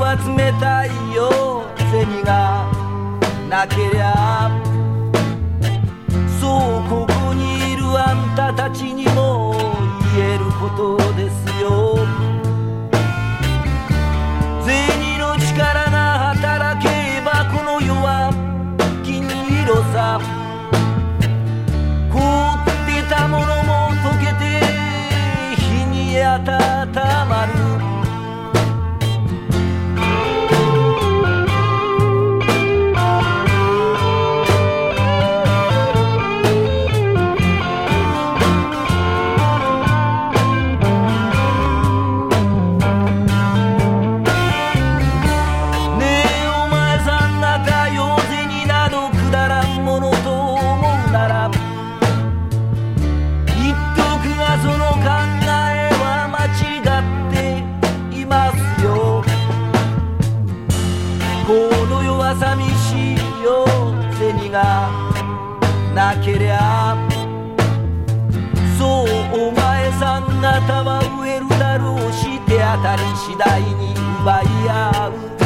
集めたいよ銭がなけりゃ。そうここにいるあんたたちにも言えることですよ。銭の力が働けばこの世は金色さ。凍ってたものも溶けて日に温まる。寂しいよ銭がなけりゃ。そうお前さん方は飢えるだろうし、手当たり次第に奪い合う。